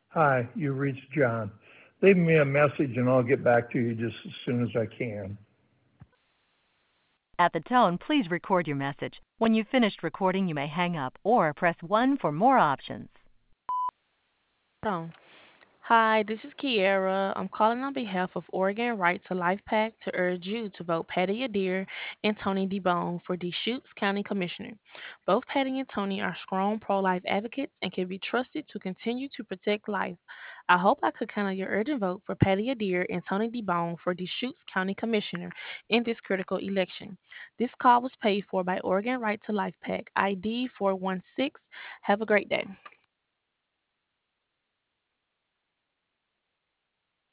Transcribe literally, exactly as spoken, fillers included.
Hi, you reached John. Leave me a message and I'll get back to you just as soon as I can. At the tone, please record your message. When you've finished recording, you may hang up or press one for more options. Oh. Hi, this is Kiera. I'm calling on behalf of Oregon Right to Life PAC to urge you to vote Patty Adair and Tony DeBone for Deschutes County Commissioner. Both Patty and Tony are strong pro life advocates and can be trusted to continue to protect life. I hope I could count on your urgent vote for Patty Adair and Tony DeBone for Deschutes County Commissioner in this critical election. This call was paid for by Oregon Right to Life PAC, I D four one six. Have a great day.